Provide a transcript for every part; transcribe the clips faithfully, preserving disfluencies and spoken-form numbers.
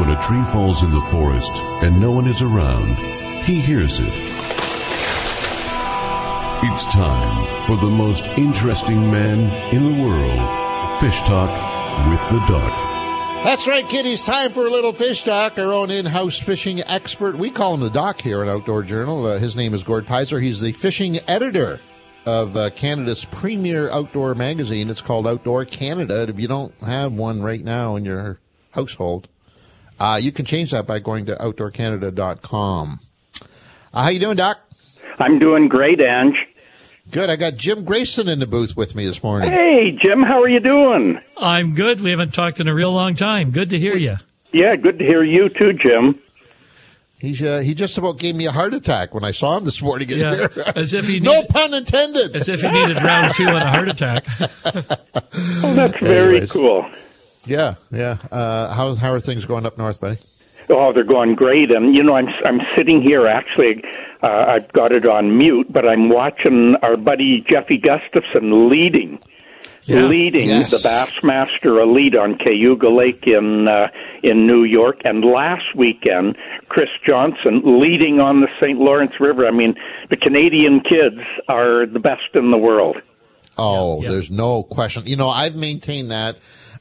when a tree falls in the forest and no one is around, he hears it. It's time for the most interesting man in the world, Fish Talk with the Doc. That's right, kiddies. Time for a little Fish Talk, our own in-house fishing expert. We call him the Doc here at Outdoor Journal. Uh, his name is Gord Pizer. He's the fishing editor of uh, Canada's premier outdoor magazine. It's called Outdoor Canada. If you don't have one right now in your household, uh, you can change that by going to outdoor canada dot com. Uh, how you doing, Doc? I'm doing great, Ange. Good. I got Jim Grayson in the booth with me this morning. Hey, Jim, how are you doing? I'm good. We haven't talked in a real long time. Good to hear you. Yeah, good to hear you too, Jim. He's uh, he just about gave me a heart attack when I saw him this morning. In yeah, here. as if he no needed, pun intended. As if he needed round two on a heart attack. Oh, that's very Anyways. cool. Yeah, yeah. Uh, how's how are things going up north, buddy? Oh, they're going great. And, you know, I'm I'm sitting here, actually, uh, I've got it on mute, but I'm watching our buddy Jeffy Gustafson leading, Yeah. leading Yes. the Bassmaster Elite on Cayuga Lake in uh, in New York. And last weekend, Chris Johnson leading on the Saint Lawrence River. I mean, the Canadian kids are the best in the world. Oh, Yeah, yeah. there's no question. You know, I've maintained that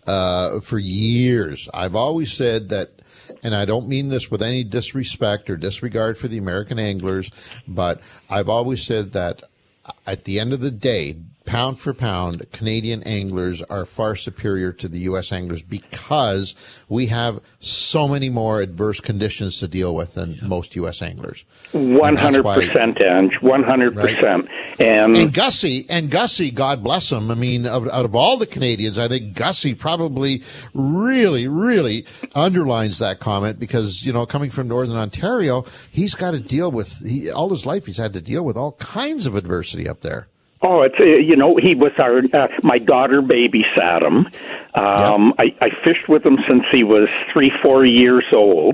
uh, for years. I've always said that, and I don't mean this with any disrespect or disregard for the American anglers, but I've always said that at the end of the day, pound for pound, Canadian anglers are far superior to the U S anglers because we have so many more adverse conditions to deal with than most U S anglers. One hundred percent, Ange. One hundred percent. And And Gussie, and Gussie, God bless him. I mean, out, out of all the Canadians, I think Gussie probably really, really underlines that comment because, you know, coming from Northern Ontario, he's got to deal with, he, all his life he's had to deal with all kinds of adversity up there. Oh, it's uh, you know he was our uh, my daughter babysat him. Um, Yep. I, I fished with him since he was three, four years old.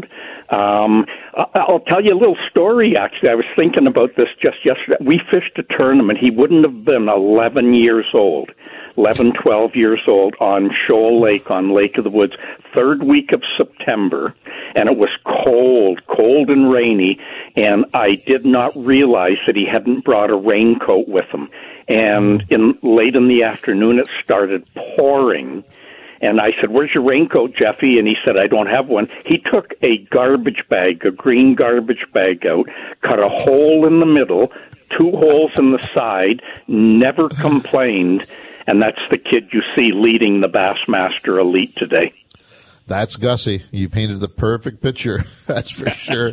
Um, I- I'll tell you a little story. Actually, I was thinking about this just yesterday. We fished a tournament. He wouldn't have been eleven years old, eleven, twelve years old on Shoal Lake on Lake of the Woods, third week of September, and it was cold, cold and rainy. And I did not realize that he hadn't brought a raincoat with him. And in late in the afternoon, it started pouring. And I said, "Where's your raincoat, Jeffy?" And he said, "I don't have one." He took a garbage bag, a green garbage bag out, cut a hole in the middle, two holes in the side, never complained. And that's the kid you see leading the Bassmaster Elite today. That's Gussie. You painted the perfect picture. That's for sure.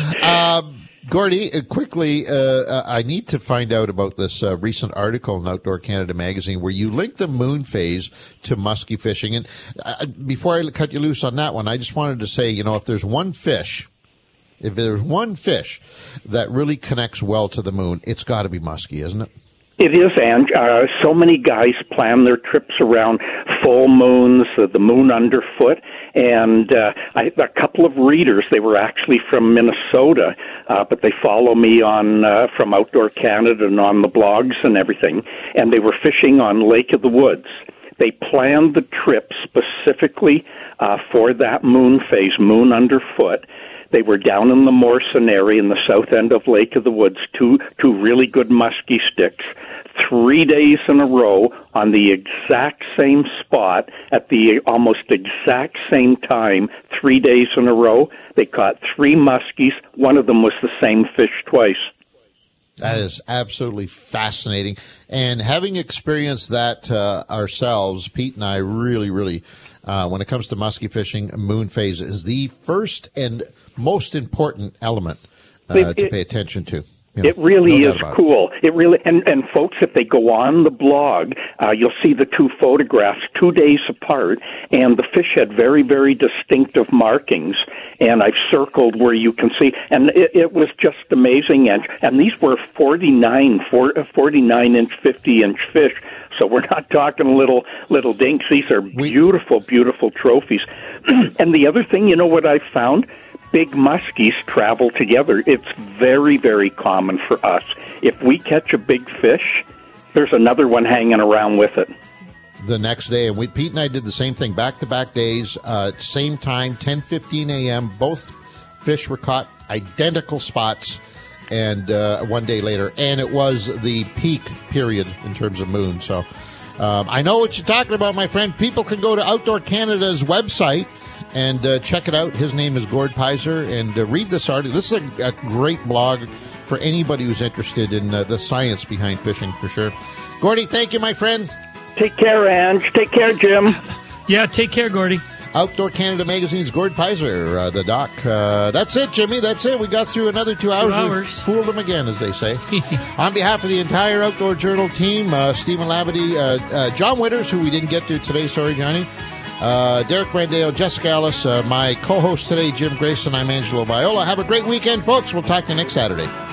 um, Gordy, uh, quickly, uh, I need to find out about this uh, recent article in Outdoor Canada magazine where you link the moon phase to musky fishing. And uh, before I cut you loose on that one, I just wanted to say, you know, if there's one fish, if there's one fish that really connects well to the moon, it's got to be musky, isn't it? It is, Ange. Uh, so many guys plan their trips around full moons, uh, the moon underfoot, and uh, I, a couple of readers, they were actually from Minnesota, uh, but they follow me on uh, from Outdoor Canada and on the blogs and everything, and they were fishing on Lake of the Woods. They planned the trip specifically uh, for that moon phase, moon underfoot. They were down in the Morrison area in the south end of Lake of the Woods, two two really good musky sticks, three days in a row on the exact same spot at the almost exact same time, three days in a row. They caught three muskies. One of them was the same fish twice. That is absolutely fascinating. And having experienced that uh, ourselves, Pete and I really, really, uh, when it comes to musky fishing, moon phase is the first and most important element uh, It- to it- pay attention to. You know, It really no is doubt about it. cool. It really, and, and folks, if they go on the blog, uh, you'll see the two photographs two days apart, and the fish had very, very distinctive markings, and I've circled where you can see, and it, it was just amazing, and, and these were forty-nine, forty-nine inch, fifty inch fish, so we're not talking little, little dinks. These are beautiful, beautiful trophies. And the other thing, you know what I've found? Big muskies travel together. It's very, very common for us. If we catch a big fish, there's another one hanging around with it. the next day. And we, Pete and I did the same thing, back-to-back days, uh, same time, ten fifteen a.m. Both fish were caught, identical spots, and uh, one day later. And it was the peak period in terms of moon. So um, I know what you're talking about, my friend. People can go to Outdoor Canada's website and uh, check it out. His name is Gord Pizer, and uh, read this article. This is a, a great blog for anybody who's interested in uh, the science behind fishing, for sure. Gordy, thank you, my friend. Take care, Ange. Take care, Jim. Yeah, take care, Gordy. Outdoor Canada Magazine's Gord Pizer, uh, the doc. Uh, that's it, Jimmy. That's it. We got through another two hours. Two hours. We fooled them again, as they say. On behalf of the entire Outdoor Journal team, uh, Stephen Labadie, uh, uh, John Witters, who we didn't get to today, sorry, Johnny, uh, Derek Brandeo, Jessica Ellis, uh, my co-host today, Jim Grayson, I'm Angelo Viola. Have a great weekend, folks. We'll talk to you next Saturday.